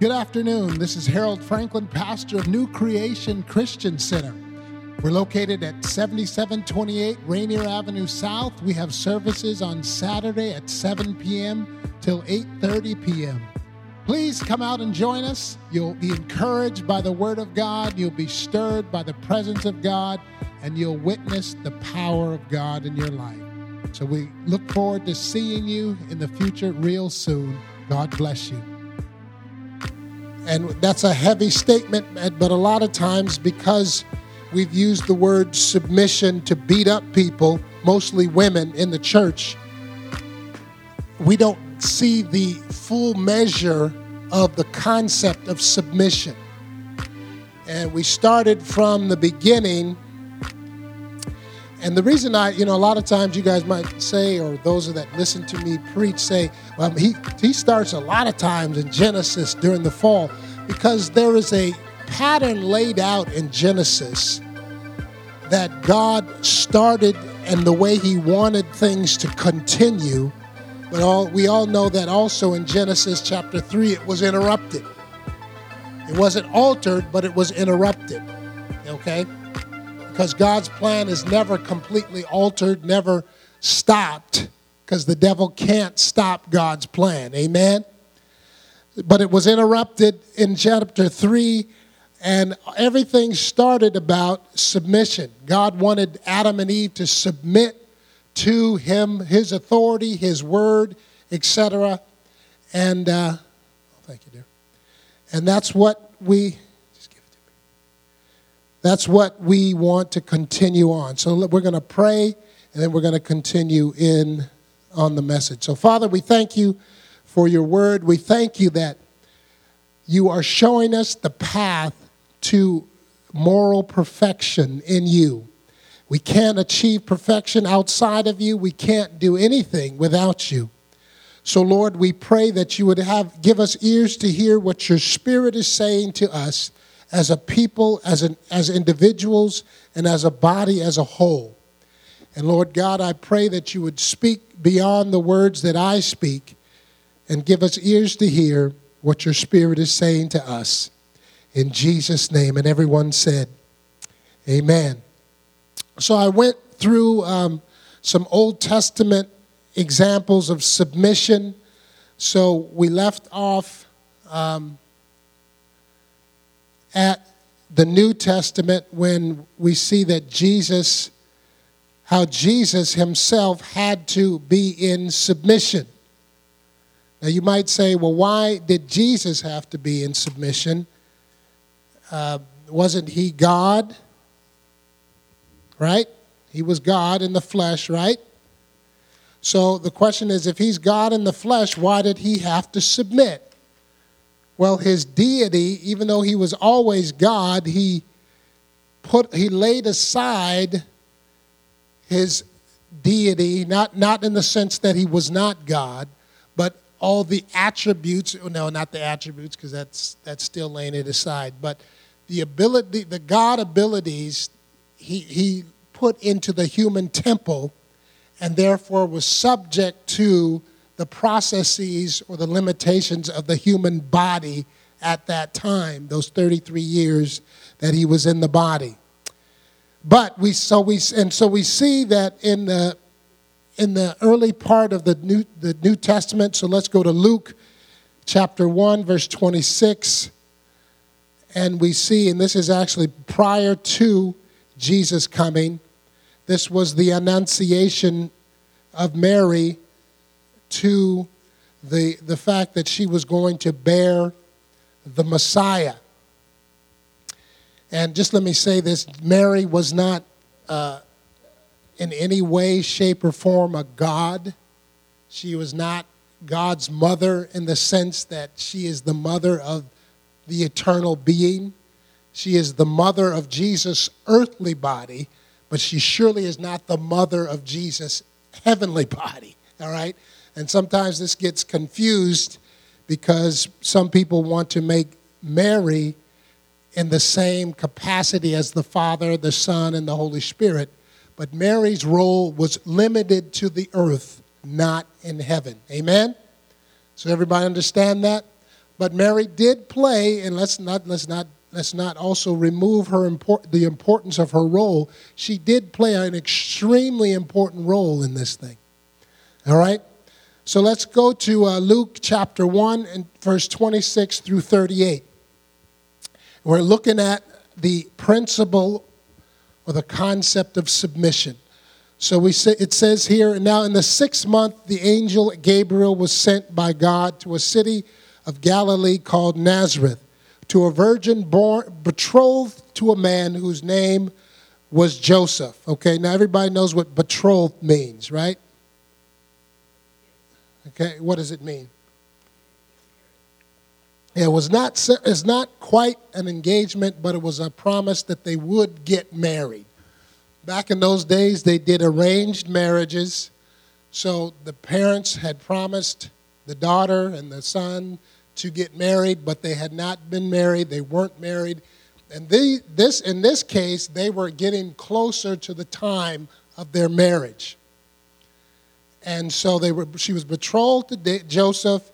Good afternoon. This is Harold Franklin, pastor of New Creation Christian Center. We're located at 7728 Rainier Avenue South. We have services on Saturday at 7 p.m. till 8:30 p.m. Please come out and join us. You'll be encouraged by the Word of God. You'll be stirred by the presence of God, and you'll witness the power of God in your life. So we look forward to seeing you in the future real soon. God bless you. And that's a heavy statement, but a lot of times because we've used the word submission to beat up people, mostly women in the church, we don't see the full measure of the concept of submission. And we started from the beginning. And the reason a lot of times you guys might say, or those that listen to me preach say, he starts a lot of times in Genesis during the fall, because there is a pattern laid out in Genesis that God started and the way he wanted things to continue. But we all know that also in Genesis chapter 3, it was interrupted. It wasn't altered, but it was interrupted, okay? Because God's plan is never completely altered, never stopped, because the devil can't stop God's plan. Amen? But it was interrupted in chapter 3, and everything started about submission. God wanted Adam and Eve to submit to him, his authority, his word, etc. And thank you, dear. And that's what we want to continue on. So we're going to pray, and then we're going to continue on the message. So, Father, we thank you for your word. We thank you that you are showing us the path to moral perfection in you. We can't achieve perfection outside of you. We can't do anything without you. So, Lord, we pray that you would give us ears to hear what your Spirit is saying to us as a people, as individuals, and as a body as a whole. And Lord God, I pray that you would speak beyond the words that I speak and give us ears to hear what your Spirit is saying to us. In Jesus' name. And everyone said, amen. So I went through some Old Testament examples of submission. So we left off at the New Testament when we see that how Jesus himself had to be in submission. Now you might say, well, why did Jesus have to be in submission? Wasn't he God? Right? He was God in the flesh, right? So the question is, if he's God in the flesh, why did he have to submit? Well, his deity, even though he was always God, he laid aside his deity, not in the sense that he was not God, but all the attributes, no, not the attributes, because that's still laying it aside, but the God abilities he put into the human temple, and therefore was subject to the processes or the limitations of the human body at that time, those 33 years that he was in the body. But we see that in the early part of the New Testament. So let's go to Luke chapter 1, verse 26. And we see, and this is actually prior to Jesus coming, this was the annunciation of Mary to the fact that she was going to bear the Messiah. And just let me say this, Mary was not in any way, shape, or form a god. She was not God's mother in the sense that she is the mother of the eternal being. She is the mother of Jesus' earthly body, but she surely is not the mother of Jesus' heavenly body, all right? And sometimes this gets confused because some people want to make Mary in the same capacity as the Father, the Son, and the Holy Spirit. But Mary's role was limited to the earth, not in heaven. Amen? So everybody understand that? But Mary did play, and let's not also remove the importance of her role. She did play an extremely important role in this thing. All right? So let's go to Luke chapter 1 and verse 26 through 38. We're looking at the principle or the concept of submission. So it says here, now in the 6th month, the angel Gabriel was sent by God to a city of Galilee called Nazareth, to a virgin betrothed to a man whose name was Joseph. Okay, now everybody knows what betrothed means, right? Okay, what does it mean? It's not quite an engagement, but it was a promise that they would get married. Back in those days, they did arranged marriages. So the parents had promised the daughter and the son to get married, but they had not been married. They weren't married. And in this case, they were getting closer to the time of their marriage. And so she was betrothed to Joseph,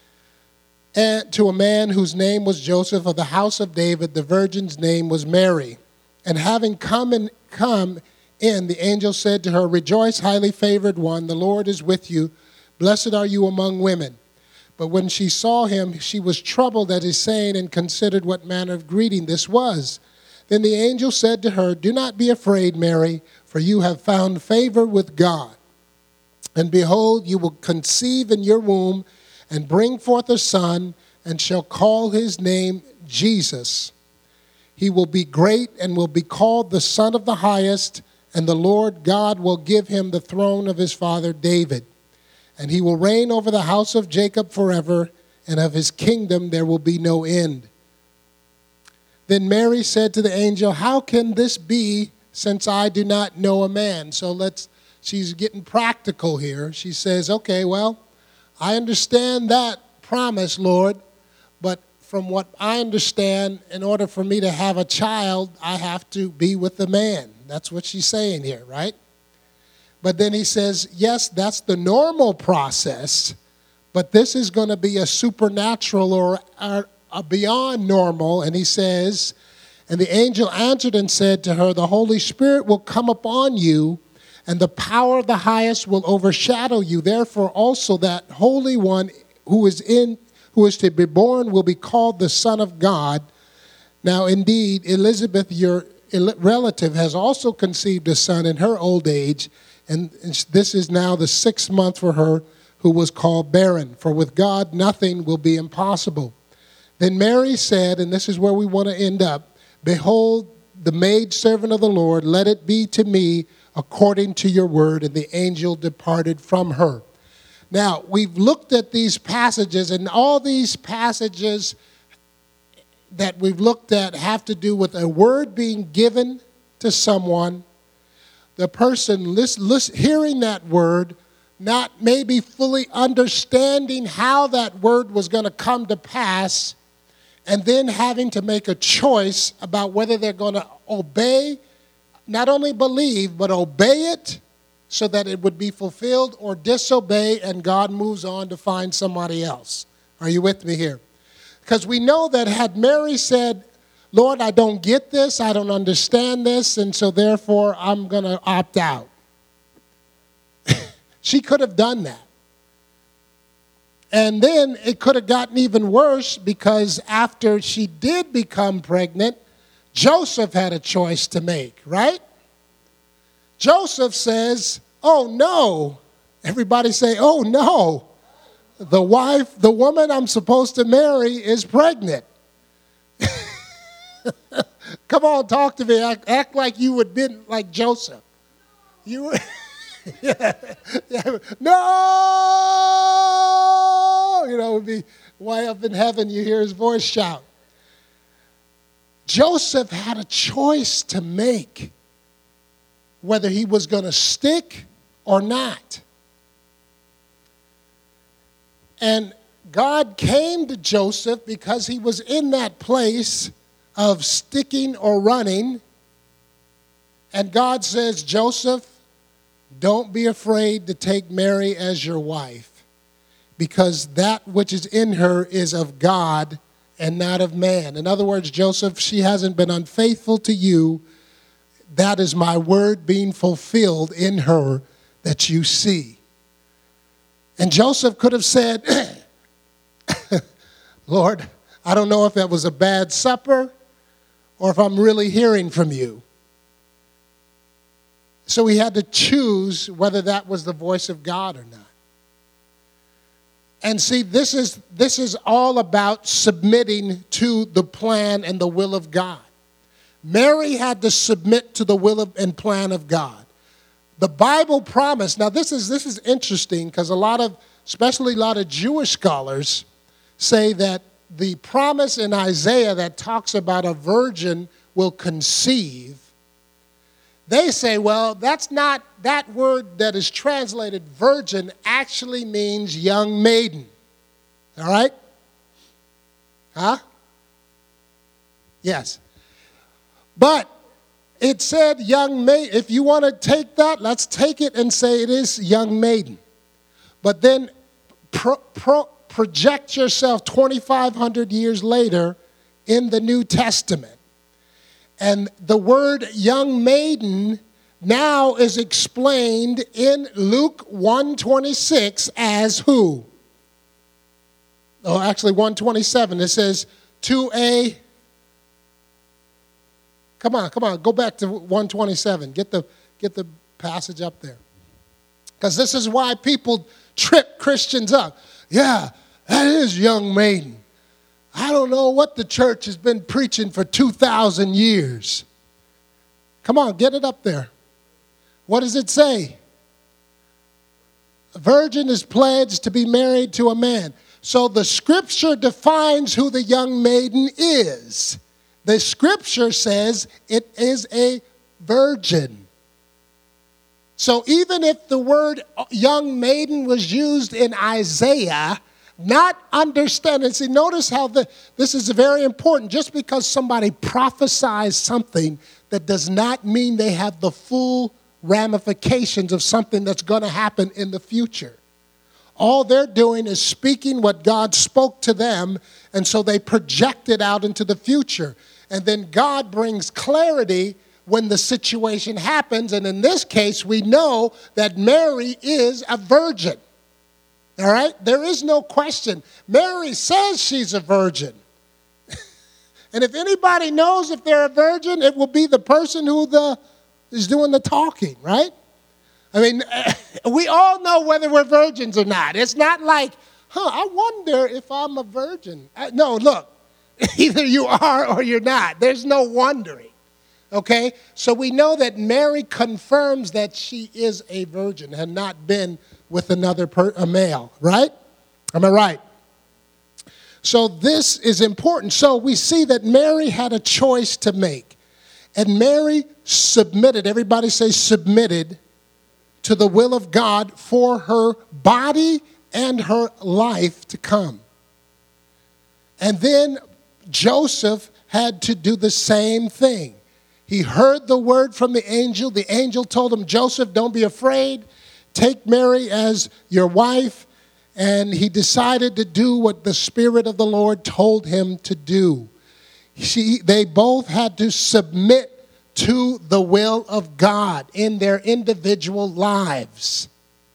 and to a man whose name was Joseph of the house of David. The virgin's name was Mary. And having come in, the angel said to her, "Rejoice, highly favored one, the Lord is with you. Blessed are you among women." But when she saw him, she was troubled at his saying and considered what manner of greeting this was. Then the angel said to her, "Do not be afraid, Mary, for you have found favor with God. And behold, you will conceive in your womb and bring forth a son, and shall call his name Jesus. He will be great and will be called the Son of the Highest, and the Lord God will give him the throne of his father David. And he will reign over the house of Jacob forever, and of his kingdom there will be no end." Then Mary said to the angel, "How can this be, since I do not know a man?" She's getting practical here. She says, okay, well, I understand that promise, Lord, but from what I understand, in order for me to have a child, I have to be with a man. That's what she's saying here, right? But then he says, yes, that's the normal process, but this is going to be a supernatural or a beyond normal. And he says, and the angel answered and said to her, "The Holy Spirit will come upon you, and the power of the highest will overshadow you. Therefore also that Holy One who is to be born will be called the Son of God. Now indeed, Elizabeth, your relative, has also conceived a son in her old age, and this is now the 6th month for her who was called barren. For with God nothing will be impossible." Then Mary said, and this is where we want to end up, "Behold, the maidservant of the Lord, let it be to me according to your word." And the angel departed from her. Now, we've looked at these passages, and all these passages that we've looked at have to do with a word being given to someone, the person hearing that word, not maybe fully understanding how that word was going to come to pass, and then having to make a choice about whether they're going to obey, not only believe, but obey it so that it would be fulfilled, or disobey and God moves on to find somebody else. Are you with me here? Because we know that had Mary said, "Lord, I don't get this, I don't understand this, and so therefore I'm going to opt out," she could have done that. And then it could have gotten even worse, because after she did become pregnant, Joseph had a choice to make, right? Joseph says, "Oh no." Everybody say, "Oh no. The woman I'm supposed to marry is pregnant." Come on, talk to me. Act like you would be like Joseph. You yeah. No! It would be way up in heaven, you hear his voice shout. Joseph had a choice to make, whether he was going to stick or not. And God came to Joseph because he was in that place of sticking or running. And God says, "Joseph, don't be afraid to take Mary as your wife, because that which is in her is of God and not of man. In other words, Joseph, she hasn't been unfaithful to you. That is my word being fulfilled in her that you see. And Joseph could have said, Lord, I don't know if that was a bad supper or if I'm really hearing from you. So he had to choose whether that was the voice of God or not. And see, this is all about submitting to the plan and the will of God. Mary had to submit to the will and plan of God. The Bible promised, now this is interesting because especially a lot of Jewish scholars say that the promise in Isaiah that talks about a virgin will conceive, they say, well, that's not, that word that is translated virgin actually means young maiden. All right? Huh? Yes. But it said young maiden. If you want to take that, let's take it and say it is young maiden. But then project yourself 2,500 years later in the New Testament. And the word young maiden now is explained in Luke 1:26 as who? Oh, actually 1:27. It says to a, come on, go back to 1:27. Get the passage up there. Because this is why people trip Christians up. Yeah, that is young maiden. I don't know what the church has been preaching for 2,000 years. Come on, get it up there. What does it say? A virgin is pledged to be married to a man. So the scripture defines who the young maiden is. The scripture says it is a virgin. So even if the word young maiden was used in Isaiah, not understanding. See, notice how this is very important. Just because somebody prophesies something, that does not mean they have the full ramifications of something that's going to happen in the future. All they're doing is speaking what God spoke to them, and so they project it out into the future. And then God brings clarity when the situation happens. And in this case, we know that Mary is a virgin. All right? There is no question. Mary says she's a virgin. And if anybody knows if they're a virgin, it will be the person who is doing the talking, right? I mean, we all know whether we're virgins or not. It's not like, I wonder if I'm a virgin. No, look, either you are or you're not. There's no wondering. Okay? So we know that Mary confirms that she is a virgin, had not been with a male, right? Am I right? So this is important. So we see that Mary had a choice to make. And Mary submitted, everybody say submitted, to the will of God for her body and her life to come. And then Joseph had to do the same thing. He heard the word from the angel. The angel told him, Joseph, don't be afraid. Take Mary as your wife. And he decided to do what the Spirit of the Lord told him to do. They both had to submit to the will of God in their individual lives.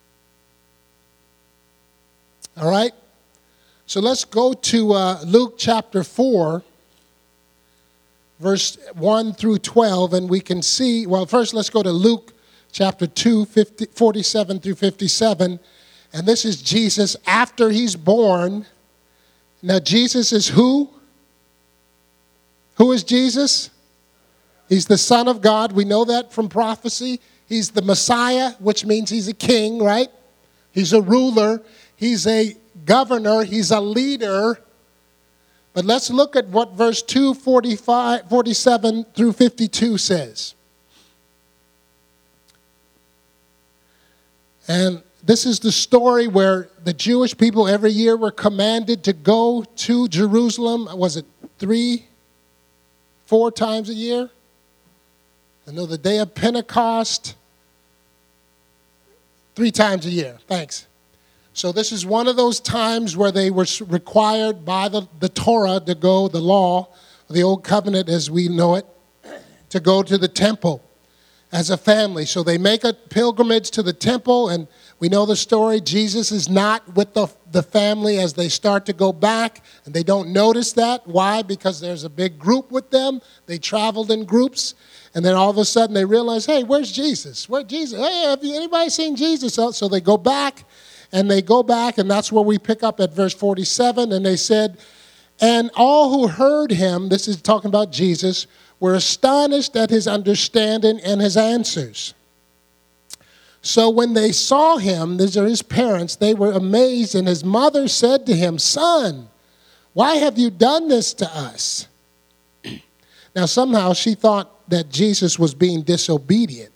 All right? So let's go to Luke chapter 4, verse 1 through 12, and we can see, well, first let's go to Luke chapter 2, 47 through 57. And this is Jesus after he's born. Now, Jesus is who? Who is Jesus? He's the Son of God. We know that from prophecy. He's the Messiah, which means he's a king, right? He's a ruler. He's a governor. He's a leader. But let's look at what verse 2, 47 through 52 says. And this is the story where the Jewish people every year were commanded to go to Jerusalem. Was it 4 times a year? I know the day of Pentecost, 3 times a year. Thanks. So this is one of those times where they were required by the Torah to go, the law, the old covenant as we know it, to go to the temple as a family. So they make a pilgrimage to the temple, and we know the story. Jesus is not with the family as they start to go back, and they don't notice that. Why? Because there's a big group with them. They traveled in groups, and then all of a sudden they realize, hey, where's Jesus? Where's Jesus? Hey, have anybody seen Jesus? So they go back, and that's where we pick up at verse 47, and they said, and all who heard him, this is talking about Jesus, were astonished at his understanding and his answers. So when they saw him, these are his parents, they were amazed, and his mother said to him, Son, why have you done this to us? Now somehow she thought that Jesus was being disobedient,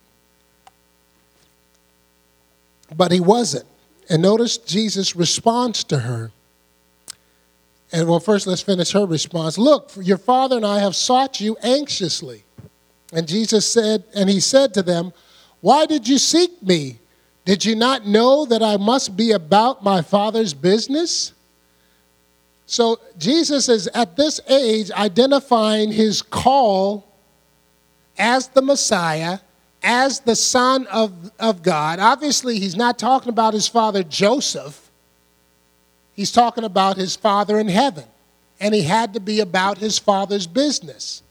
but he wasn't. And notice Jesus' response to her. And well, first let's finish her response. Look, your father and I have sought you anxiously. And Jesus said, and he said to them, why did you seek me? Did you not know that I must be about my Father's business? So Jesus is at this age identifying his call as the Messiah, as the Son of God. Obviously, he's not talking about his father Joseph. He's talking about his Father in heaven, and he had to be about his Father's business.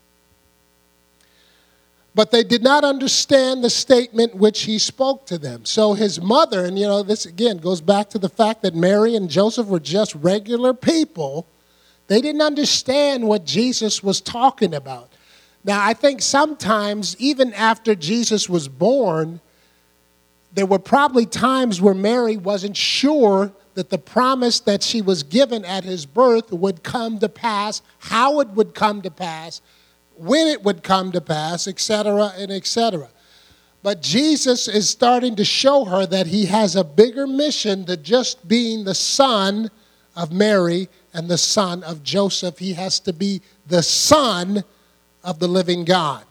But they did not understand the statement which he spoke to them. So his mother, and this again goes back to the fact that Mary and Joseph were just regular people. They didn't understand what Jesus was talking about. Now, I think sometimes, even after Jesus was born, there were probably times where Mary wasn't sure that the promise that she was given at his birth would come to pass, how it would come to pass, when it would come to pass, etc., and etc. But Jesus is starting to show her that he has a bigger mission than just being the son of Mary and the son of Joseph. He has to be the Son of the living God.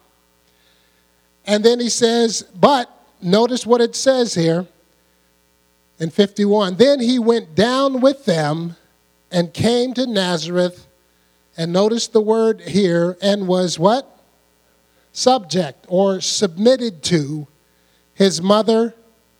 And then he says, but notice what it says here in 51. Then he went down with them and came to Nazareth. And notice the word here, and was what? Subject or submitted to his mother,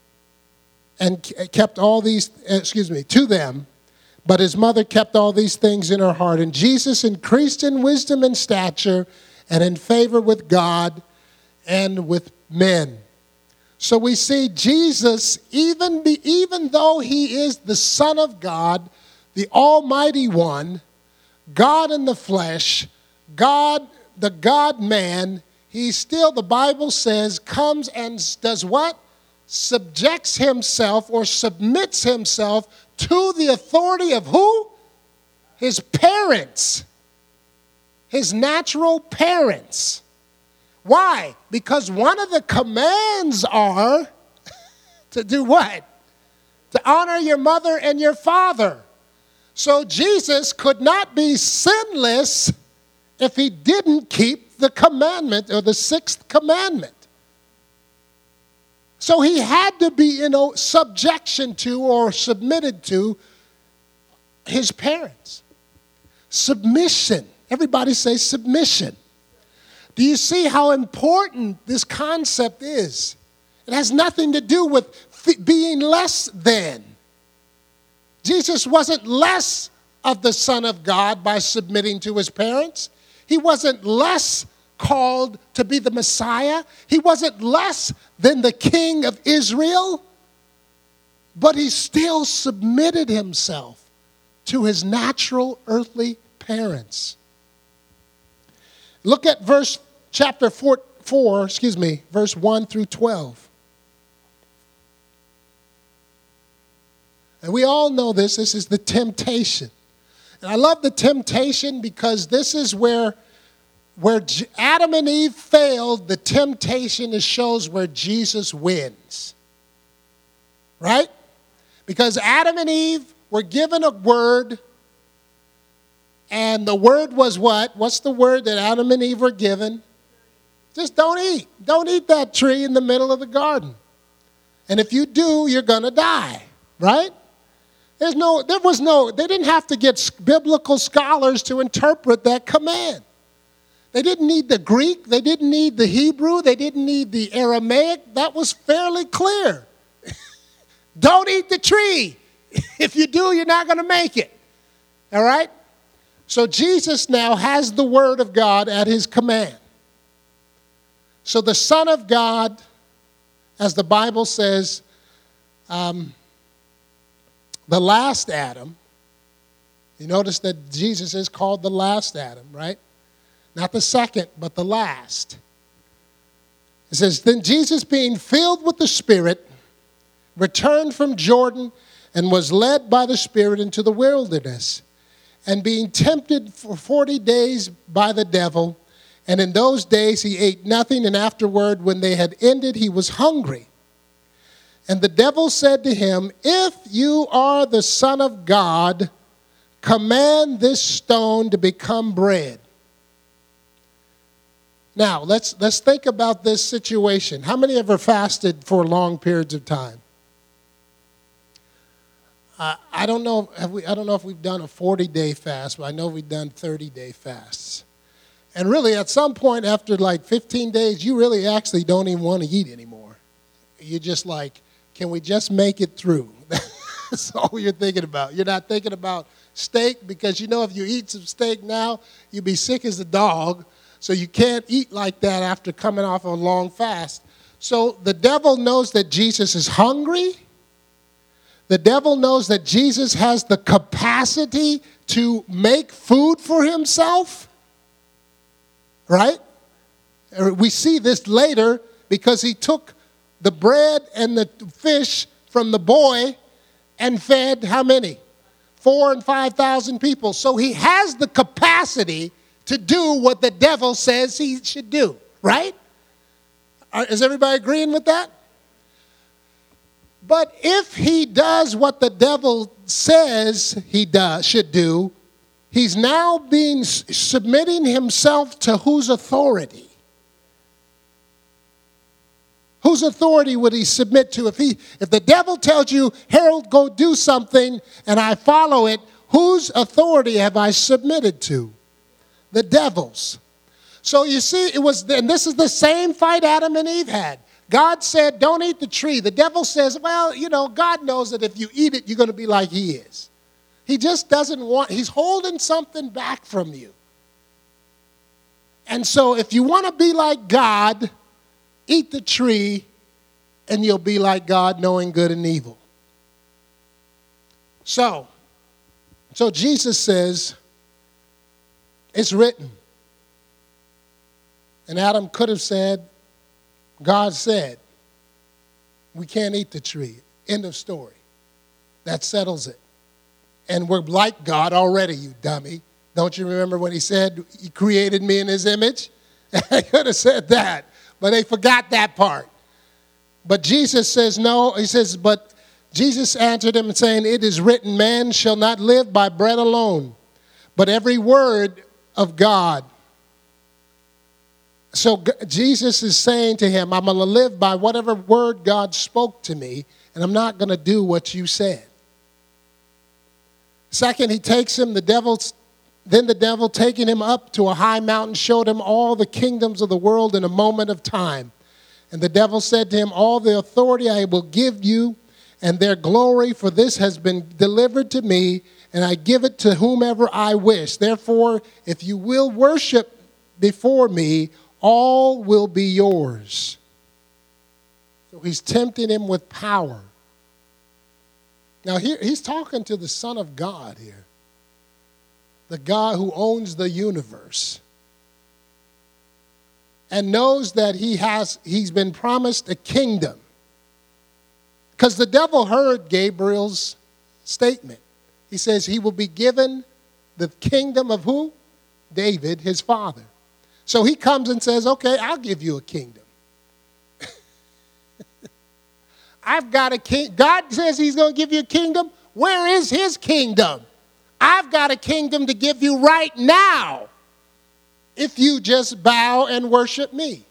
and kept all these, to them. But his mother kept all these things in her heart. And Jesus increased in wisdom and stature and in favor with God and with men. So we see Jesus, even though he is the Son of God, the Almighty One, God in the flesh, God, the God-man, he still, the Bible says, comes and does what? Subjects himself or submits himself to the authority of who? His parents. His natural parents. Why? Because one of the commands are to do what? To honor your mother and your father. So Jesus could not be sinless if he didn't keep the commandment or the sixth commandment. So he had to be in subjection to or submitted to his parents. Submission. Everybody say submission. Do you see how important this concept is? It has nothing to do with being less than. Jesus wasn't less of the Son of God by submitting to his parents. He wasn't less called to be the Messiah. He wasn't less than the King of Israel. But he still submitted himself to his natural earthly parents. Look at verse 1 through 12. And we all know this. This is the temptation. And I love the temptation because this is where Adam and Eve failed. The temptation shows where Jesus wins. Right? Because Adam and Eve were given a word. And the word was what? What's the word that Adam and Eve were given? Just don't eat. Don't eat that tree in the middle of the garden. And if you do, you're going to die. Right? They didn't have to get biblical scholars to interpret that command. They didn't need the Greek. They didn't need the Hebrew. They didn't need the Aramaic. That was fairly clear. Don't eat the tree. If you do, you're not going to make it. All right? So Jesus now has the word of God at his command. So the Son of God, as the Bible says, the last Adam, you notice that Jesus is called the last Adam, right? Not the second, but the last. It says, then Jesus, being filled with the Spirit, returned from Jordan and was led by the Spirit into the wilderness, and being tempted for 40 days by the devil. And in those days he ate nothing, and afterward, when they had ended, he was hungry. And the devil said to him, if you are the Son of God, command this stone to become bread. Now, let's think about this situation. How many ever fasted for long periods of time? I don't know if we've done a 40-day fast, but I know we've done 30-day fasts. And really, at some point after like 15 days, you really actually don't even want to eat anymore. You're just like, can we just make it through? That's all you're thinking about. You're not thinking about steak because you know if you eat some steak now, you'll be sick as a dog. So you can't eat like that after coming off a long fast. So the devil knows that Jesus is hungry. The devil knows that Jesus has the capacity to make food for himself. Right? We see this later because he took the bread and the fish from the boy and fed how many? 4,000 and 5,000 people. So he has the capacity to do what the devil says he should do. Right? Is everybody agreeing with that? But if he does what the devil says should do, he's now submitting himself to whose authority? Whose authority would he submit to? If the devil tells you, Harold, go do something, and I follow it, whose authority have I submitted to? The devil's. So you see, and this is the same fight Adam and Eve had. God said, don't eat the tree. The devil says, well, God knows that if you eat it, you're going to be like he is. He just doesn't he's holding something back from you. And so if you want to be like God, eat the tree and you'll be like God, knowing good and evil. So Jesus says, it's written. And Adam could have said, God said, we can't eat the tree. End of story. That settles it. And we're like God already, you dummy. Don't you remember when he said he created me in his image? I could have said that, but they forgot that part. But Jesus says no. He says, but Jesus answered him saying, it is written, man shall not live by bread alone, but every word of God. So Jesus is saying to him, I'm going to live by whatever word God spoke to me, and I'm not going to do what you said. Second, he takes him, then the devil taking him up to a high mountain showed him all the kingdoms of the world in a moment of time. And the devil said to him, all the authority I will give you and their glory, for this has been delivered to me, and I give it to whomever I wish. Therefore, if you will worship before me, all will be yours. So he's tempting him with power. Now here he's talking to the Son of God here. The God who owns the universe. And knows that he's been promised a kingdom. Because the devil heard Gabriel's statement. He says he will be given the kingdom of who? David, his father. So he comes and says, okay, I'll give you a kingdom. I've got a king. God says he's going to give you a kingdom. Where is his kingdom? I've got a kingdom to give you right now if you just bow and worship me.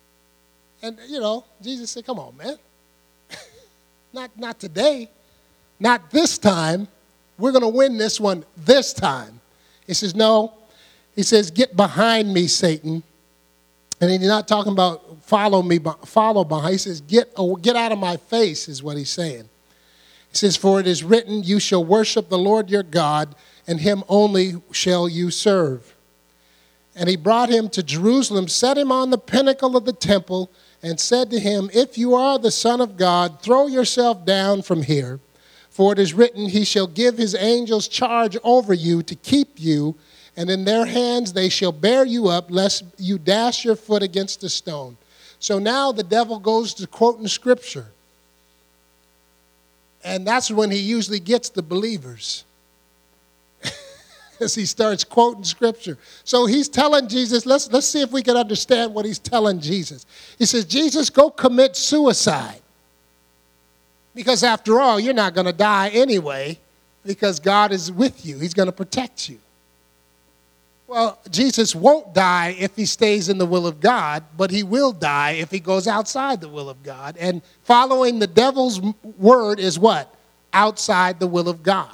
And, Jesus said, come on, man. Not today. Not this time. We're going to win this one this time. He says, no. He says, get behind me, Satan. And he's not talking about follow behind. He says, get out of my face is what he's saying. He says, for it is written, you shall worship the Lord your God, and him only shall you serve. And he brought him to Jerusalem, set him on the pinnacle of the temple, and said to him, if you are the Son of God, throw yourself down from here. For it is written, he shall give his angels charge over you to keep you, and in their hands they shall bear you up, lest you dash your foot against a stone. So now the devil goes to quoting Scripture. And that's when he usually gets the believers. As he starts quoting Scripture. So he's telling Jesus, let's see if we can understand what he's telling Jesus. He says, Jesus, go commit suicide. Because after all, you're not going to die anyway, because God is with you. He's going to protect you. Well, Jesus won't die if he stays in the will of God, but he will die if he goes outside the will of God. And following the devil's word is what? Outside the will of God.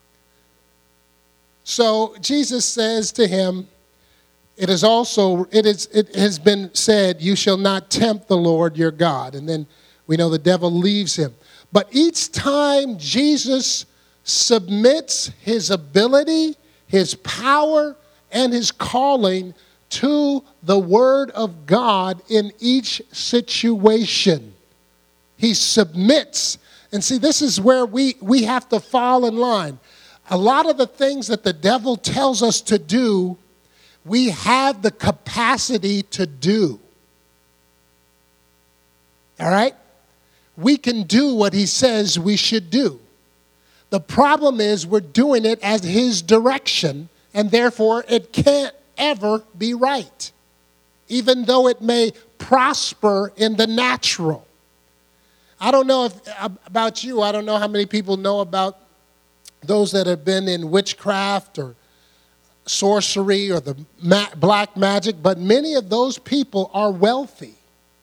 So Jesus says to him, it has been said, you shall not tempt the Lord your God. And then we know the devil leaves him. But each time Jesus submits his ability, his power, and his calling to the word of God in each situation, he submits. And see, this is where we have to fall in line. A lot of the things that the devil tells us to do, we have the capacity to do. All right? We can do what he says we should do. The problem is we're doing it as his direction, and therefore it can't ever be right, even though it may prosper in the natural. I don't know about you. I don't know how many people know about those that have been in witchcraft or sorcery or the black magic, but many of those people are wealthy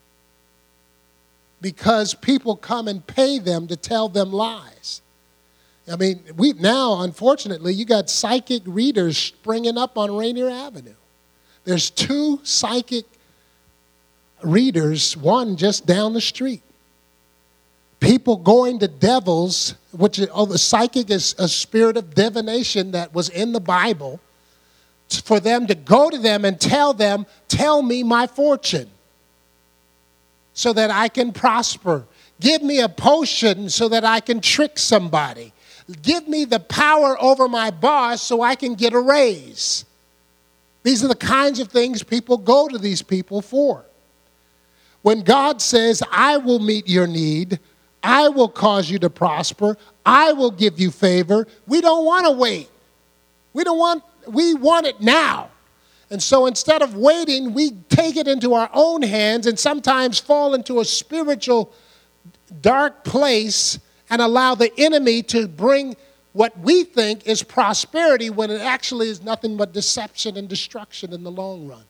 because people come and pay them to tell them lies. I mean, unfortunately, you got psychic readers springing up on Rainier Avenue. There's 2 psychic readers, one just down the street. People going to devils, the psychic is a spirit of divination that was in the Bible, for them to go to them and tell them, tell me my fortune so that I can prosper. Give me a potion so that I can trick somebody. Give me the power over my boss so I can get a raise. These are the kinds of things people go to these people for. When God says, I will meet your need, I will cause you to prosper, I will give you favor, we don't want to wait. We want it now. And so instead of waiting, we take it into our own hands and sometimes fall into a spiritual dark place and allow the enemy to bring what we think is prosperity when it actually is nothing but deception and destruction in the long run.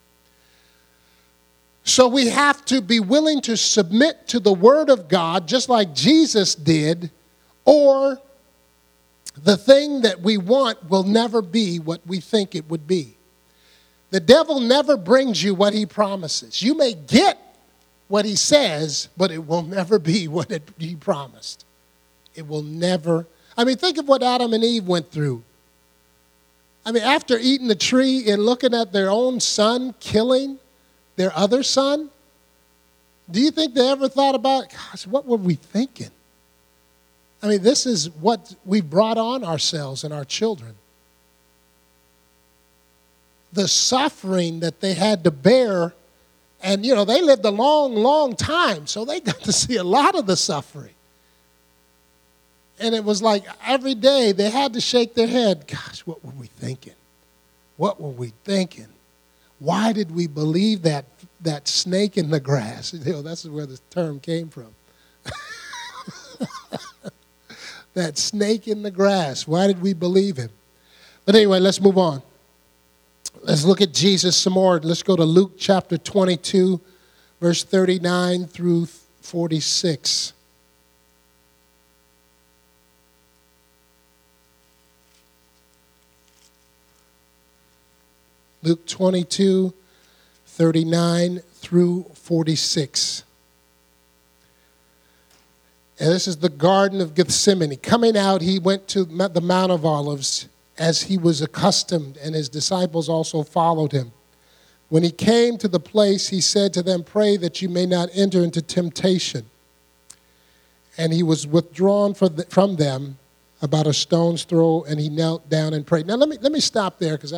So we have to be willing to submit to the word of God just like Jesus did, or the thing that we want will never be what we think it would be. The devil never brings you what he promises. You may get what he says, but it will never be what he promised. It will never. Think of what Adam and Eve went through. After eating the tree and looking at their own son killing their other son, do you think they ever thought about, gosh, what were we thinking? This is what we brought on ourselves and our children. The suffering that they had to bear, and, they lived a long, long time, so they got to see a lot of the suffering. And it was like every day they had to shake their head. Gosh, what were we thinking? What were we thinking? Why did we believe that snake in the grass? That's where the term came from. That snake in the grass. Why did we believe him? But anyway, let's move on. Let's look at Jesus some more. Let's go to Luke chapter 22, verse 39 through 46. Luke 22:39 through 46. And this is the Garden of Gethsemane. Coming out, he went to the Mount of Olives as he was accustomed, and his disciples also followed him. When he came to the place, he said to them, "Pray that you may not enter into temptation." And he was withdrawn from them about a stone's throw, and he knelt down and prayed. Now, let me stop there, because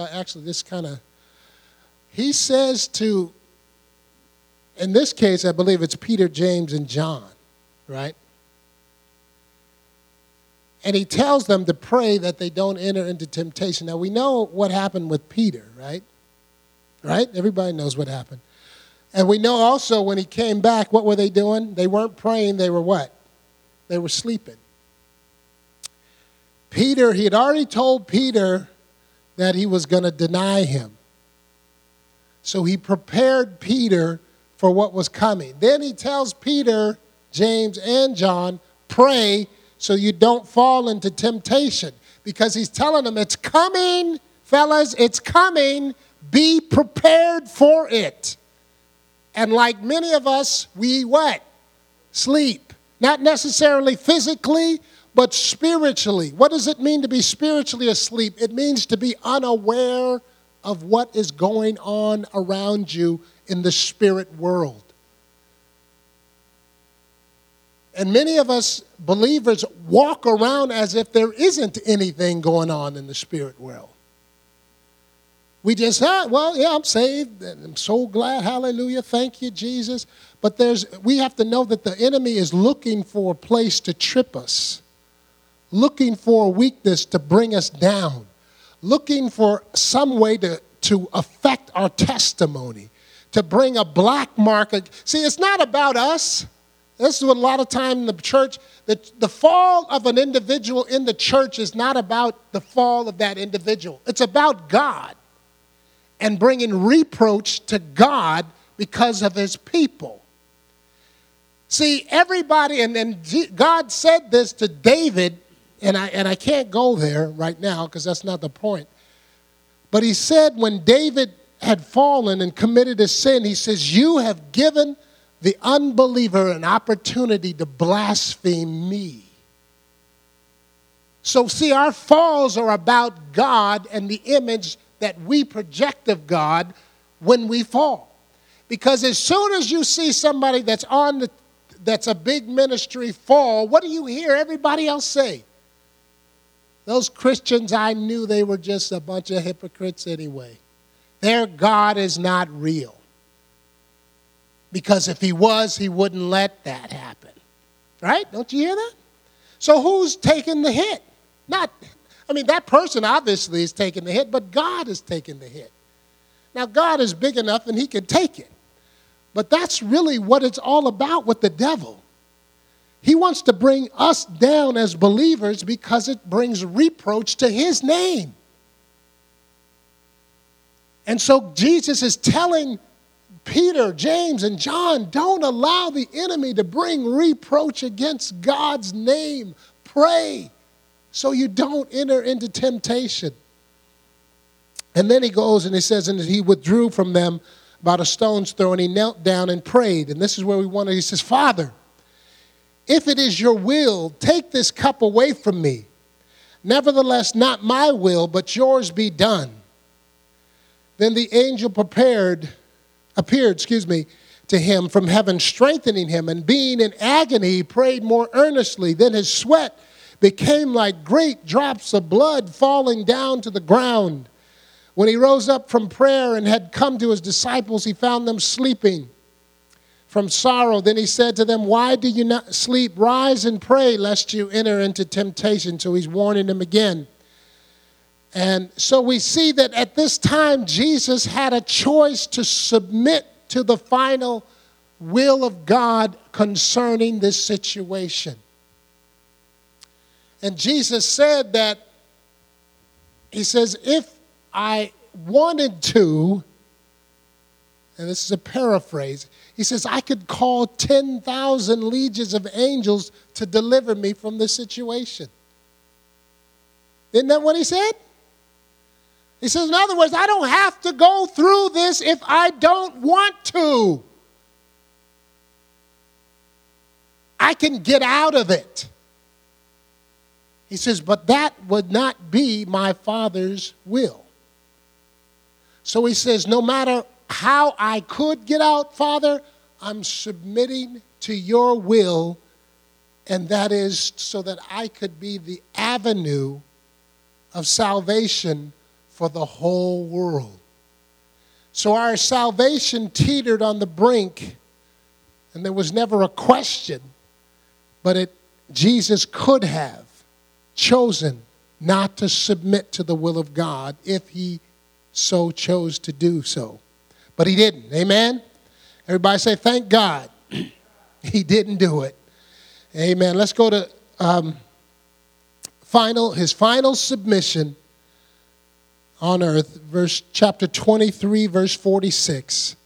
he says to, in this case, I believe it's Peter, James, and John, right? And he tells them to pray that they don't enter into temptation. Now, we know what happened with Peter, right? Right? Everybody knows what happened. And we know also when he came back, what were they doing? They weren't praying. They were what? They were sleeping. Peter, he had already told Peter that he was going to deny him. So he prepared Peter for what was coming. Then he tells Peter, James, and John, pray so you don't fall into temptation. Because he's telling them, it's coming, fellas, it's coming. Be prepared for it. And like many of us, we what? Sleep. Not necessarily physically, but spiritually. What does it mean to be spiritually asleep? It means to be unaware of what is going on around you in the spirit world. And many of us believers walk around as if there isn't anything going on in the spirit world. We just, I'm saved, and I'm so glad, hallelujah, thank you, Jesus. But we have to know that the enemy is looking for a place to trip us, looking for a weakness to bring us down, looking for some way to affect our testimony, to bring a black mark. See, it's not about us. This is what a lot of time in the church, the fall of an individual in the church is not about the fall of that individual. It's about God and bringing reproach to God because of his people. See, everybody, and God said this to David, and I can't go there right now because that's not the point. But he said when David had fallen and committed a sin, he says, you have given the unbeliever an opportunity to blaspheme me. So see, our falls are about God and the image that we project of God when we fall. Because as soon as you see somebody that's a big ministry fall, what do you hear everybody else say? Those Christians, I knew they were just a bunch of hypocrites anyway. Their God is not real. Because if he was, he wouldn't let that happen. Right? Don't you hear that? So who's taking the hit? That person obviously is taking the hit, but God is taking the hit. Now, God is big enough and he can take it. But that's really what it's all about with the devil. He wants to bring us down as believers because it brings reproach to his name. And so Jesus is telling Peter, James, and John, don't allow the enemy to bring reproach against God's name. Pray so you don't enter into temptation. And then he goes and he says, and he withdrew from them about a stone's throw, and he knelt down and prayed. And this is where we want to, he says, Father, if it is your will, take this cup away from me. Nevertheless, not my will, but yours be done. Then the angel appeared to him from heaven, strengthening him, and being in agony, he prayed more earnestly. Then his sweat became like great drops of blood falling down to the ground. When he rose up from prayer and had come to his disciples, he found them sleeping from sorrow. Then he said to them, why do you not sleep? Rise and pray, lest you enter into temptation. So he's warning them again. And so we see that at this time, Jesus had a choice to submit to the final will of God concerning this situation. And Jesus said that, he says, if I wanted to, and this is a paraphrase, he says, I could call 10,000 legions of angels to deliver me from this situation. Isn't that what he said? He says, in other words, I don't have to go through this if I don't want to. I can get out of it. He says, but that would not be my Father's will. So he says, no matter how I could get out, Father, I'm submitting to your will, and that is so that I could be the avenue of salvation for the whole world. So our salvation teetered on the brink, and there was never a question, but Jesus could have chosen not to submit to the will of God if he so chose to do so. But he didn't. Amen? Everybody say, thank God he didn't do it. Amen. Let's go to his final submission on earth, chapter 23, verse 46.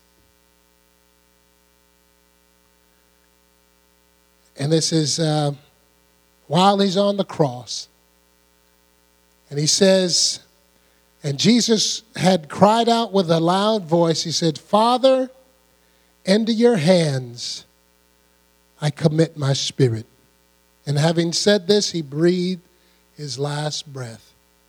And this is while he's on the cross. And he says, and Jesus had cried out with a loud voice. He said, Father, into your hands I commit my spirit. And having said this, he breathed his last breath.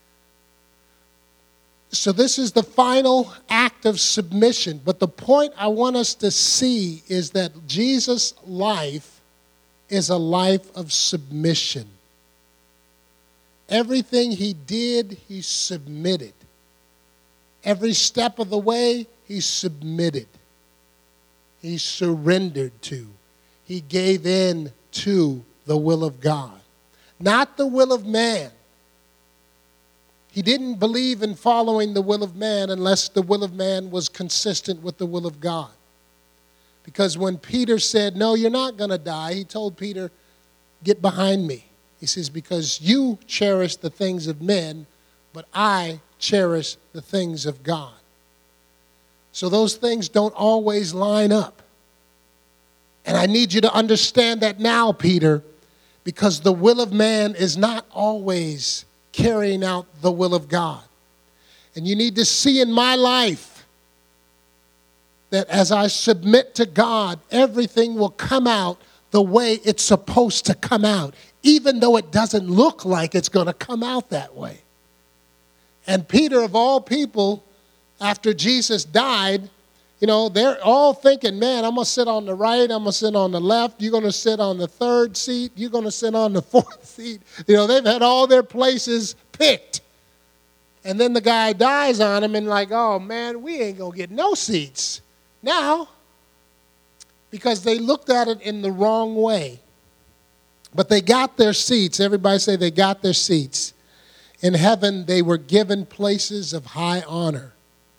So this is the final act of submission. But the point I want us to see is that Jesus' life is a life of submission. Everything he did, he submitted. Every step of the way, he submitted. He surrendered to. He gave in to the will of God. Not the will of man. He didn't believe in following the will of man unless the will of man was consistent with the will of God. Because when Peter said, no, you're not going to die, he told Peter, get behind me. He says, because you cherish the things of men, but I cherish the things of God. So those things don't always line up. And I need you to understand that now, Peter, because the will of man is not always carrying out the will of God. And you need to see in my life that as I submit to God, everything will come out the way it's supposed to come out, even though it doesn't look like it's going to come out that way. And Peter, of all people, after Jesus died, you know, they're all thinking, man, I'm going to sit on the right, I'm going to sit on the left, you're going to sit on the third seat, you're going to sit on the fourth seat. You know, they've had all their places picked. And then the guy dies on him and like, oh, man, we ain't going to get no seats now, because they looked at it in the wrong way. But they got their seats. Everybody say they got their seats. In heaven, they were given places of high honor.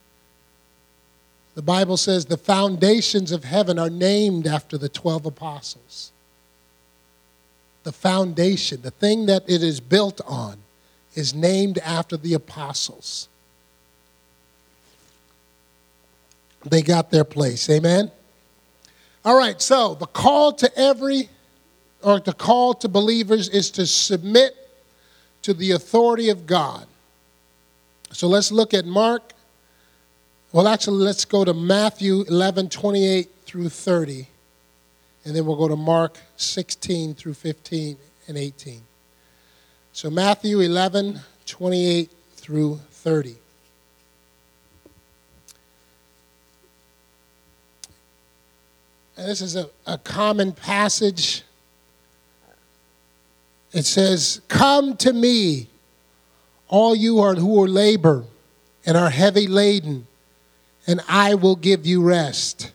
The Bible says the foundations of heaven are named after the 12 apostles. The foundation, the thing that it is built on, is named after the apostles. They got their place. Amen? All right, so the call to believers is to submit to the authority of God. So let's look at Mark. Well, actually, let's go to Matthew 11:28 through 30. And then we'll go to Mark 16 through 15 and 18. So Matthew 11:28 through 30. And this is a common passage. It says, come to me, all you who are labor and are heavy laden, and I will give you rest.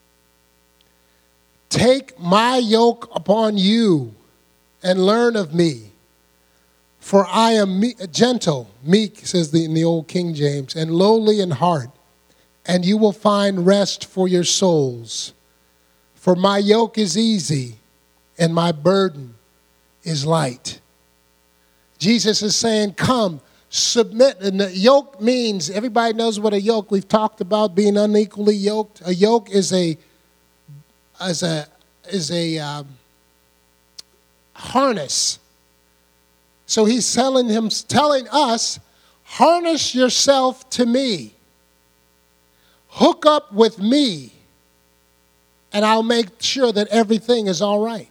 Take my yoke upon you and learn of me, for I am gentle, meek, says in the old King James, and lowly in heart, and you will find rest for your souls. For my yoke is easy, and my burden is light. Jesus is saying, come, submit. And the yoke means, everybody knows what a yoke, we've talked about being unequally yoked. A yoke is a harness. So he's telling us, harness yourself to me. Hook up with me, and I'll make sure that everything is all right.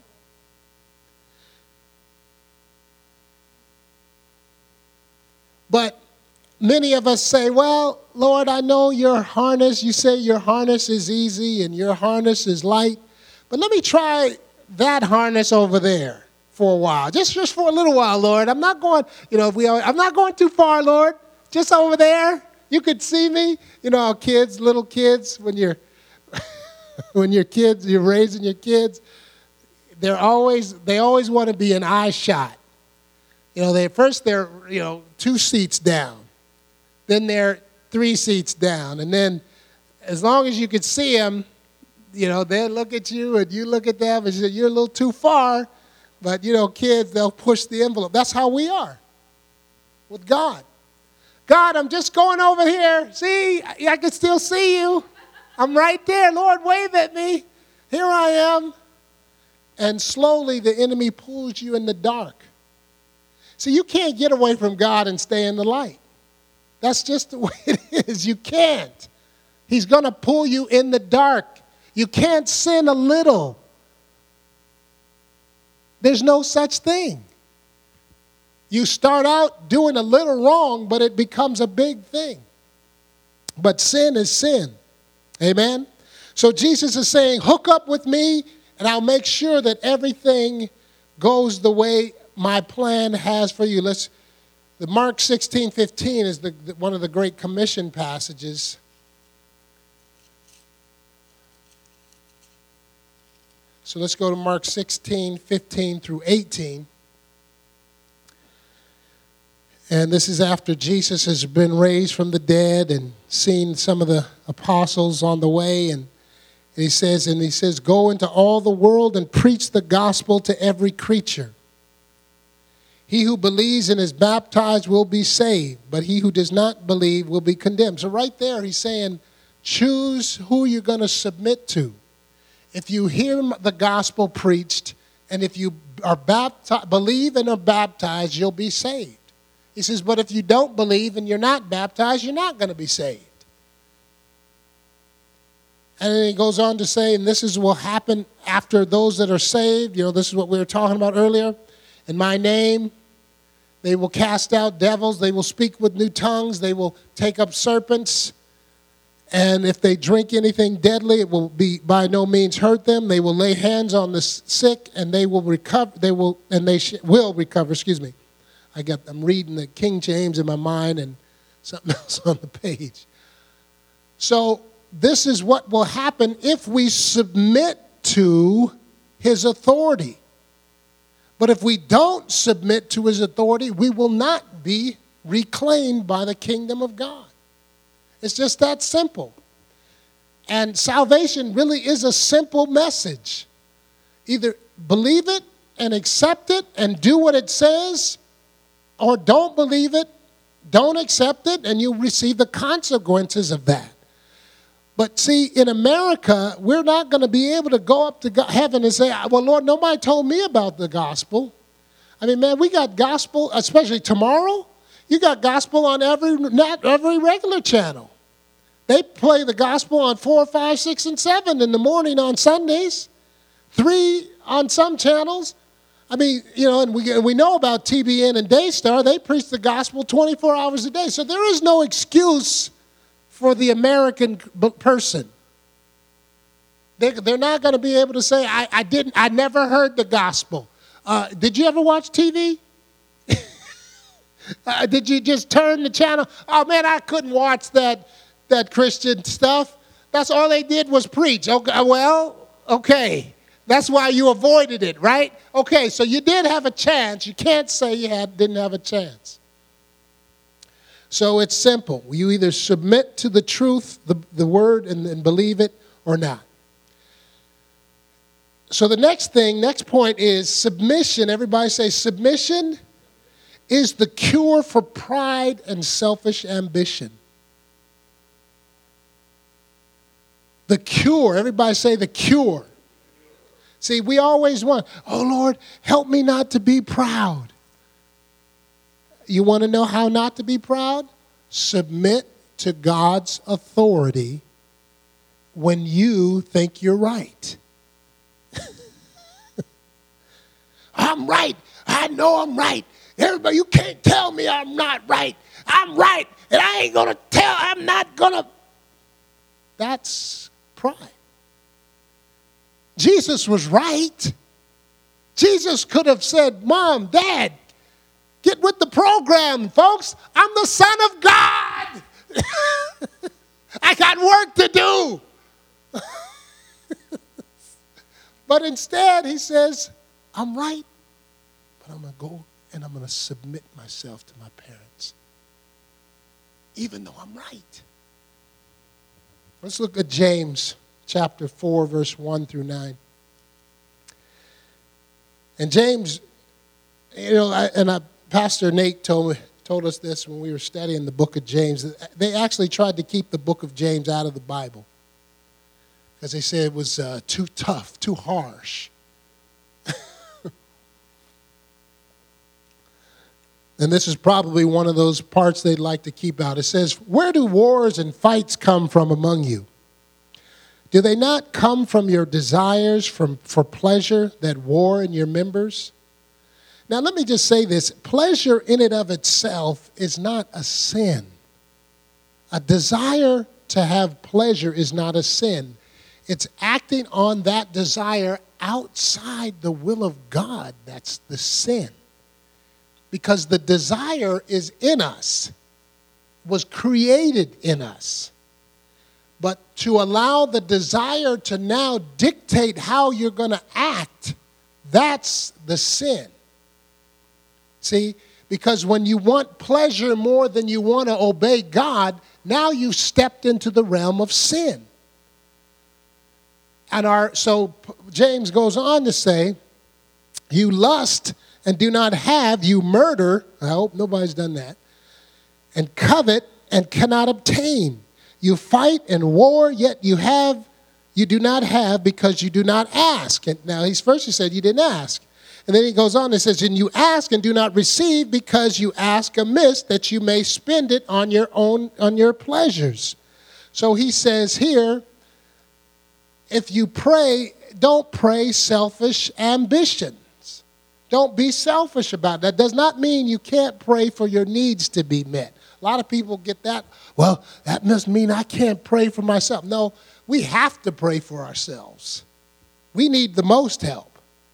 But many of us say, well, Lord, I know your harness. You say your harness is easy and your harness is light. But let me try that harness over there for a while. Just for a little while, Lord. I'm not going, I'm not going too far, Lord. Just over there. You could see me. Our kids, little kids, when you're you're raising your kids, they always want to be an eye shot. They're 2 seats down. Then they're 3 seats down. And then as long as you could see them, they'll look at you and you look at them and say, you're a little too far. But, kids, they'll push the envelope. That's how we are with God. God, I'm just going over here. See, I can still see you. I'm right there. Lord, wave at me. Here I am. And slowly the enemy pulls you in the dark. See, you can't get away from God and stay in the light. That's just the way it is. You can't. He's going to pull you in the dark. You can't sin a little. There's no such thing. You start out doing a little wrong, but it becomes a big thing. But sin is sin. Amen? So Jesus is saying, hook up with me, and I'll make sure that everything goes the way my plan has for you. The Mark 16:15 is one of the Great Commission passages. So let's go to Mark 16:15 through 18. And this is after Jesus has been raised from the dead and seen some of the apostles on the way. And he says, go into all the world and preach the gospel to every creature. He who believes and is baptized will be saved, but he who does not believe will be condemned. So right there he's saying, choose who you're going to submit to. If you hear the gospel preached, and if you are believe and are baptized, you'll be saved. He says, but if you don't believe and you're not baptized, you're not going to be saved. And then he goes on to say, and this is what will happen after those that are saved. This is what we were talking about earlier. In my name, they will cast out devils. They will speak with new tongues. They will take up serpents. And if they drink anything deadly, it will be by no means hurt them. They will lay hands on the sick, and they will recover. Will recover. Excuse me. I'm reading the King James in my mind and something else on the page. So this is what will happen if we submit to his authority. But if we don't submit to his authority, we will not be reclaimed by the kingdom of God. It's just that simple. And salvation really is a simple message. Either believe it and accept it and do what it says, or don't believe it, don't accept it, and you'll receive the consequences of that. But see, in America, we're not going to be able to go up to heaven and say, well, Lord, nobody told me about the gospel. I mean, man, we got gospel, especially tomorrow. You got gospel on not every regular channel. They play the gospel on 4, 5, 6, and 7 in the morning on Sundays, 3 on some channels. I mean, and we know about TBN and Daystar. They preach the gospel 24 hours a day. So there is no excuse for the American person. They're not going to be able to say, I never heard the gospel. Did you ever watch TV? Did you just turn the channel? Oh, man, I couldn't watch that Christian stuff. That's all they did was preach. Okay, well, okay. That's why you avoided it, right? Okay, so you did have a chance. You can't say you didn't have a chance. So it's simple. You either submit to the truth, the word, and believe it, or not. So the next point is submission. Everybody say submission is the cure for pride and selfish ambition. The cure. Everybody say the cure. See, we always want, oh, Lord, help me not to be proud. You want to know how not to be proud? Submit to God's authority when you think you're right. I'm right. I know I'm right. Everybody, you can't tell me I'm not right. I'm right, and I ain't going to tell. I'm not going to. That's pride. Jesus was right. Jesus could have said, Mom, Dad, get with the program, folks. I'm the Son of God. I got work to do. But instead, he says, I'm right, but I'm going to go and I'm going to submit myself to my parents, even though I'm right. Let's look at James chapter 4, verse 1 through 9. And James, Pastor Nate told us this when we were studying the book of James. They actually tried to keep the book of James out of the Bible because they said it was too tough, too harsh. And this is probably one of those parts they'd like to keep out. It says, where do wars and fights come from among you? Do they not come from your desires for pleasure that war in your members? Now, let me just say this. Pleasure in and of itself is not a sin. A desire to have pleasure is not a sin. It's acting on that desire outside the will of God that's the sin. Because the desire is in us, was created in us. But to allow the desire to now dictate how you're going to act, that's the sin. See, because when you want pleasure more than you want to obey God, now you stepped into the realm of sin. So James goes on to say, you lust and do not have, you murder, I hope nobody's done that, and covet and cannot obtain. You fight and war, yet you do not have because you do not ask. And now he said you didn't ask. And then he goes on and says, and you ask and do not receive because you ask amiss that you may spend it on your pleasures. So he says here, if you pray, don't pray selfish ambitions. Don't be selfish about it. That does not mean you can't pray for your needs to be met. A lot of people get that. Well, that must mean I can't pray for myself. No, we have to pray for ourselves. We need the most help.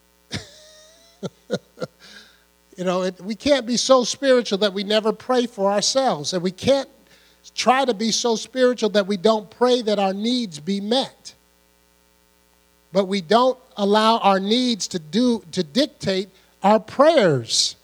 We can't be so spiritual that we never pray for ourselves. And we can't try to be so spiritual that we don't pray that our needs be met. But we don't allow our needs to dictate our prayers.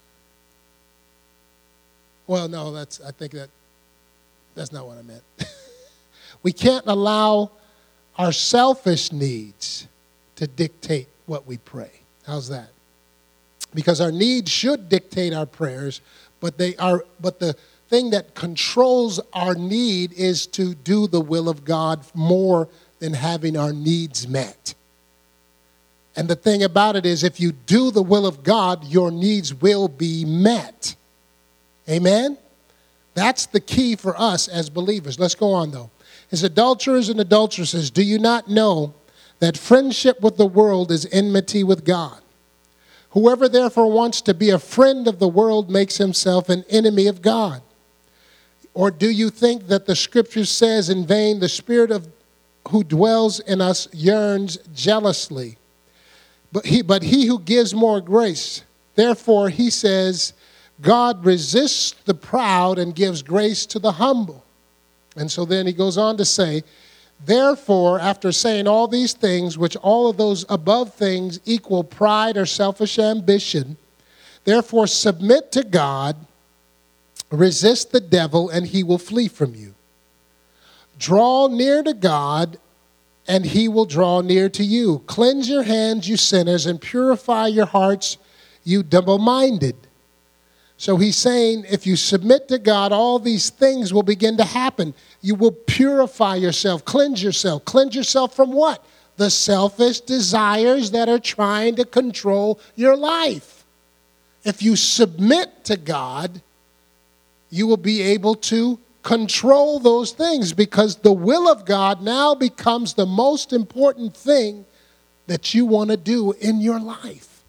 Well, no, that's not what I meant. We can't allow our selfish needs to dictate what we pray. How's that? Because our needs should dictate our prayers, but the thing that controls our need is to do the will of God more than having our needs met. And the thing about it is, if you do the will of God, your needs will be met. Amen? That's the key for us as believers. Let's go on, though. As adulterers and adulteresses, do you not know that friendship with the world is enmity with God? Whoever therefore wants to be a friend of the world makes himself an enemy of God. Or do you think that the Scripture says in vain, the Spirit of who dwells in us yearns jealously? But he who gives more grace, therefore he says, God resists the proud and gives grace to the humble. And so then he goes on to say, therefore, after saying all these things, which all of those above things equal pride or selfish ambition, therefore submit to God, resist the devil, and he will flee from you. Draw near to God, and he will draw near to you. Cleanse your hands, you sinners, and purify your hearts, you double-minded. So he's saying if you submit to God, all these things will begin to happen. You will purify yourself, cleanse yourself. Cleanse yourself from what? The selfish desires that are trying to control your life. If you submit to God, you will be able to control those things, because the will of God now becomes the most important thing that you want to do in your life.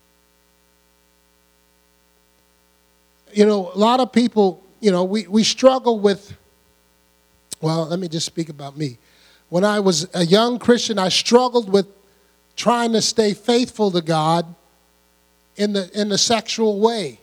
You know, a lot of people, we struggle with, well, let me just speak about me. When I was a young Christian, I struggled with trying to stay faithful to God in the sexual way,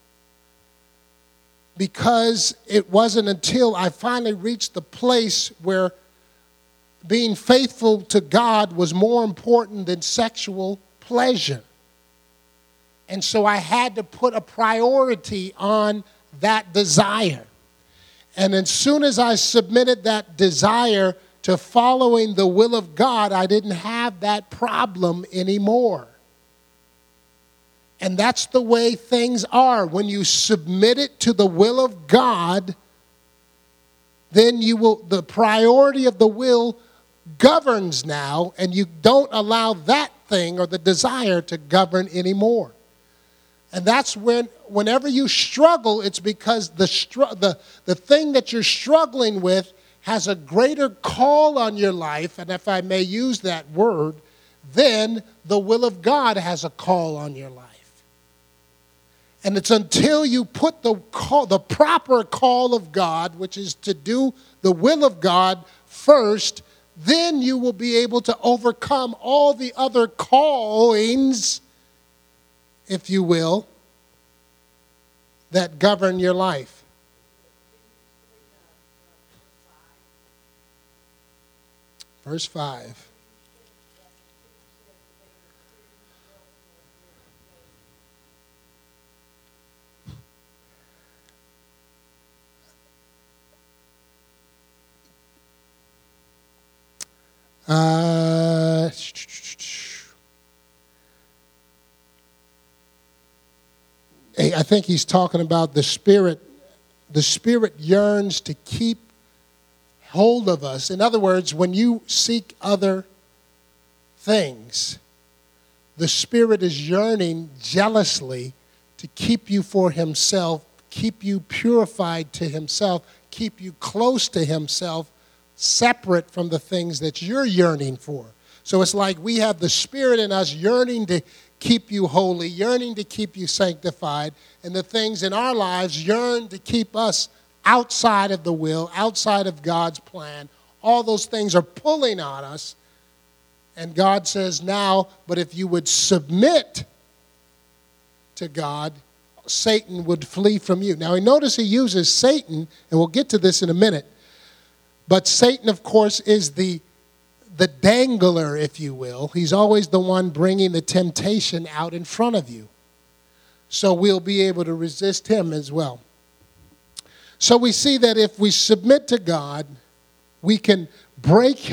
because it wasn't until I finally reached the place where being faithful to God was more important than sexual pleasure. And so I had to put a priority on that desire. And as soon as I submitted that desire to following the will of God, I didn't have that problem anymore. And that's the way things are. When you submit it to the will of God, then the priority of the will governs now, and you don't allow that thing or the desire to govern anymore. And that's whenever you struggle, it's because the thing that you're struggling with has a greater call on your life, and if I may use that word, then the will of God has a call on your life. And it's until you put the proper call of God, which is to do the will of God first, then you will be able to overcome all the other callings, if you will, that govern your life. Verse 5. I think he's talking about the Spirit. The Spirit yearns to keep hold of us. In other words, when you seek other things, the Spirit is yearning jealously to keep you for himself, keep you purified to himself, keep you close to himself, separate from the things that you're yearning for. So it's like we have the Spirit in us yearning to keep you holy, yearning to keep you sanctified, and the things in our lives yearn to keep us outside of the will, outside of God's plan. All those things are pulling on us. And God says now, but if you would submit to God, Satan would flee from you. Now, notice he uses Satan, and we'll get to this in a minute. But Satan, of course, is the dangler, if you will. He's always the one bringing the temptation out in front of you. So we'll be able to resist him as well. So we see that if we submit to God, we can break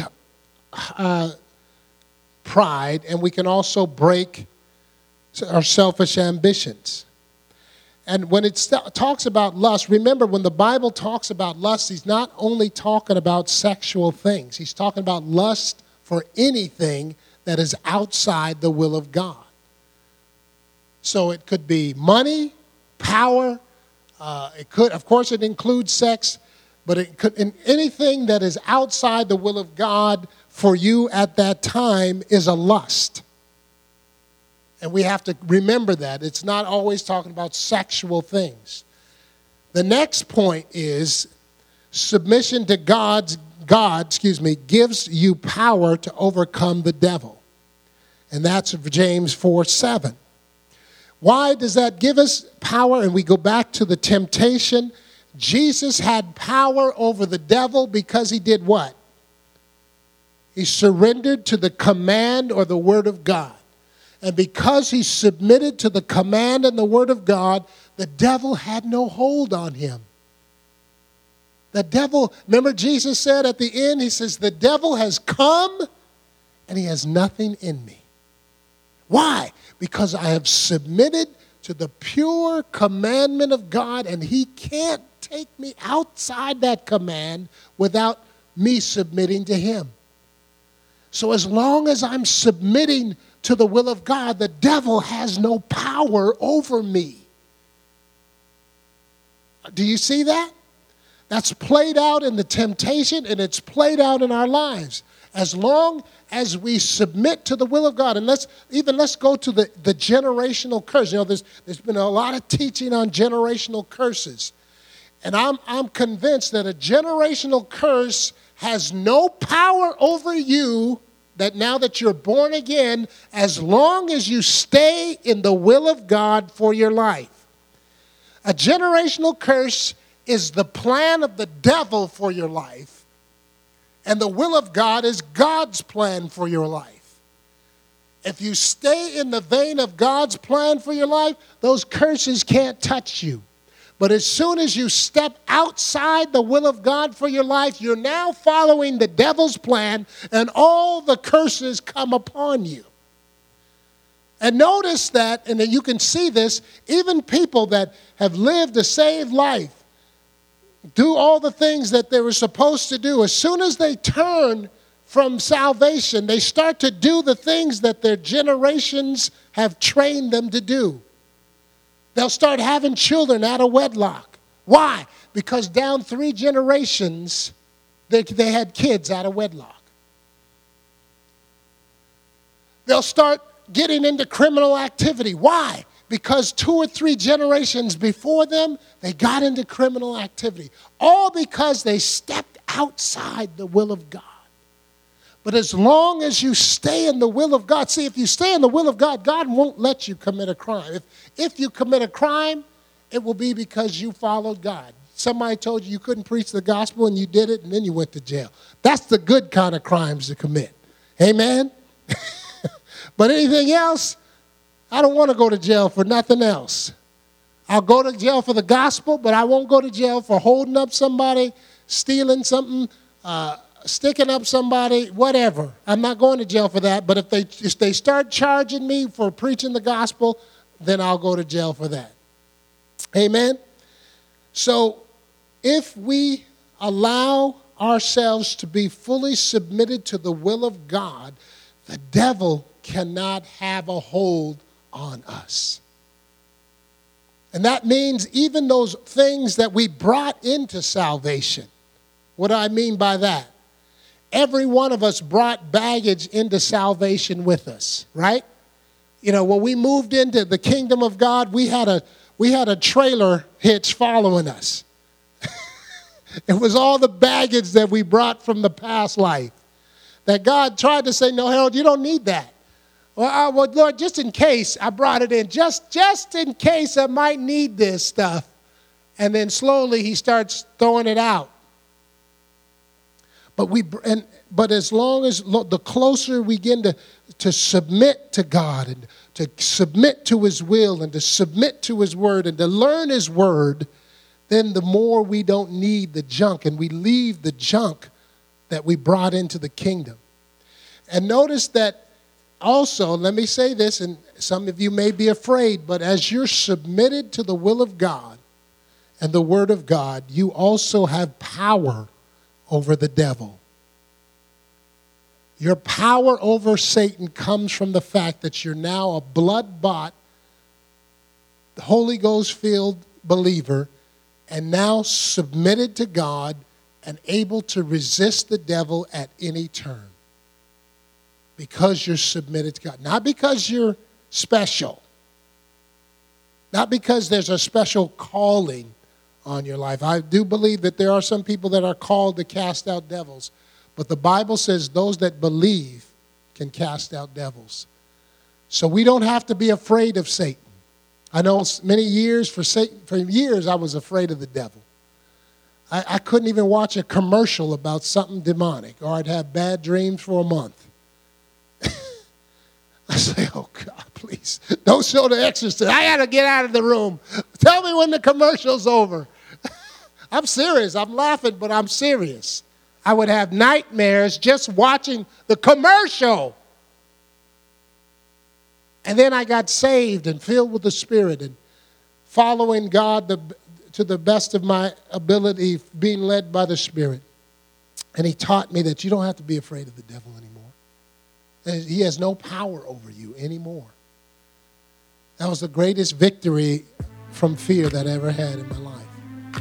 pride, and we can also break our selfish ambitions. And when it talks about lust, remember when the Bible talks about lust, he's not only talking about sexual things. He's talking about lust for anything that is outside the will of God. So it could be money, power. Of course, it includes sex, but it could, in anything that is outside the will of God for you at that time is a lust. And we have to remember that. It's not always talking about sexual things. The next point is submission to God gives you power to overcome the devil. And that's James 4:7. Why does that give us power? And we go back to the temptation. Jesus had power over the devil because he did what? He surrendered to the command or the word of God. And because he submitted to the command and the word of God, the devil had no hold on him. The devil, remember Jesus said at the end, he says, the devil has come and he has nothing in me. Why? Because I have submitted to the pure commandment of God, and he can't take me outside that command without me submitting to him. So as long as I'm submitting to the will of God, the devil has no power over me. Do you see that? That's played out in the temptation, and it's played out in our lives. As long as we submit to the will of God, and let's go to the generational curse. You know, there's been a lot of teaching on generational curses. And I'm convinced that a generational curse has no power over you, that now that you're born again, as long as you stay in the will of God for your life. A generational curse is the plan of the devil for your life, and the will of God is God's plan for your life. If you stay in the vein of God's plan for your life, those curses can't touch you. But as soon as you step outside the will of God for your life, you're now following the devil's plan, and all the curses come upon you. And notice that, and you can see this, even people that have lived a saved life, do all the things that they were supposed to do, as soon as they turn from salvation, they start to do the things that their generations have trained them to do. They'll start having children out of wedlock. Why? Because down 3 generations, they had kids out of wedlock. They'll start getting into criminal activity. Why? Because 2 or 3 generations before them, they got into criminal activity. All because they stepped outside the will of God. But as long as you stay in the will of God, see, if you stay in the will of God, God won't let you commit a crime. If you commit a crime, it will be because you followed God. Somebody told you couldn't preach the gospel and you did it, and then you went to jail. That's the good kind of crimes to commit. Amen? But anything else, I don't want to go to jail for nothing else. I'll go to jail for the gospel, but I won't go to jail for holding up somebody, stealing something, sticking up somebody, whatever. I'm not going to jail for that. But if they start charging me for preaching the gospel, then I'll go to jail for that. Amen? So if we allow ourselves to be fully submitted to the will of God, the devil cannot have a hold on us. And that means even those things that we brought into salvation. What do I mean by that? Every one of us brought baggage into salvation with us, right? You know, when we moved into the kingdom of God, we had a trailer hitch following us. It was all the baggage that we brought from the past life. That God tried to say, no, Harold, you don't need that. Well, Lord, just in case I brought it in, just in case I might need this stuff. And then slowly he starts throwing it out. But as long as the closer we begin to submit to God and to submit to his will and to submit to his word and to learn his word, then the more we don't need the junk, and we leave the junk that we brought into the kingdom. And notice that also, let me say this, and some of you may be afraid, but as you're submitted to the will of God and the word of God, you also have power over the devil. Your power over Satan comes from the fact that you're now a blood-bought, Holy Ghost-filled believer, and now submitted to God and able to resist the devil at any turn. Because you're submitted to God. Not because you're special. Not because there's a special calling on your life. I do believe that there are some people that are called to cast out devils. But the Bible says those that believe can cast out devils. So we don't have to be afraid of Satan. I know for years I was afraid of the devil. I couldn't even watch a commercial about something demonic, or I'd have bad dreams for a month. I say, oh, God, please, don't show The Exorcist. I got to get out of the room. Tell me when the commercial's over. I'm serious. I'm laughing, but I'm serious. I would have nightmares just watching the commercial. And then I got saved and filled with the Spirit and following God to the best of my ability, being led by the Spirit. And he taught me that you don't have to be afraid of the devil anymore. He has no power over you anymore. That was the greatest victory from fear that I ever had in my life.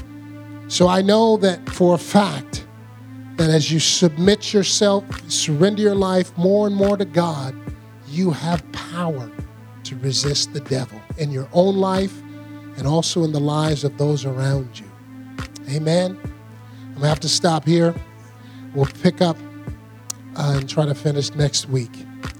So I know that for a fact that as you submit yourself, surrender your life more and more to God, you have power to resist the devil in your own life and also in the lives of those around you. Amen. I'm going to have to stop here. We'll pick up and try to finish next week.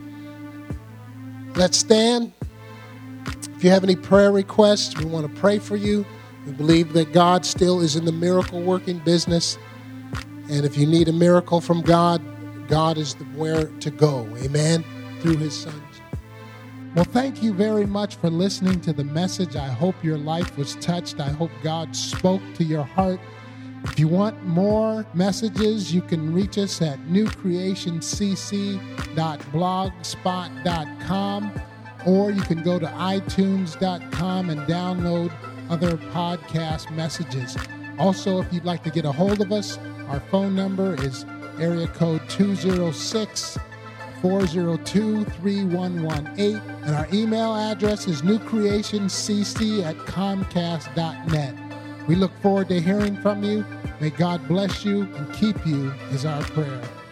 Let's stand. If you have any prayer requests, we want to pray for you. We believe that God still is in the miracle-working business. And if you need a miracle from God, God is where to go. Amen. Through his Son. Well, thank you very much for listening to the message. I hope your life was touched. I hope God spoke to your heart. If you want more messages, you can reach us at newcreationcc.blogspot.com, or you can go to itunes.com and download other podcast messages. Also, if you'd like to get a hold of us, our phone number is area code 206-402-3118, and our email address is newcreationcc@comcast.net. We look forward to hearing from you. May God bless you and keep you is our prayer.